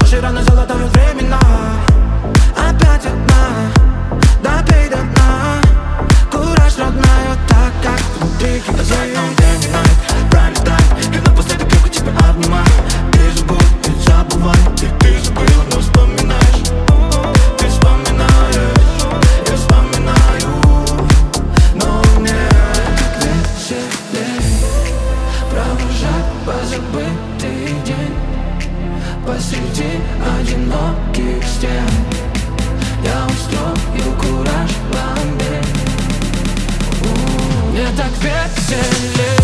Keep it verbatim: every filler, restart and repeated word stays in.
Наши раны золотают времена. Опять одна, допей до дна. Кураж, родная, так как внутри кипит. Пролетай, и напоследок крепко тебя обнимай. Ты забудь, ты забывай, и ты забыла, но вспоминаешь. Ты вспоминаешь, я вспоминаю. Но мне так веселей провожать позабытый день посреди одиноких стен. Я устрою кураж ламбе. Мне так веселей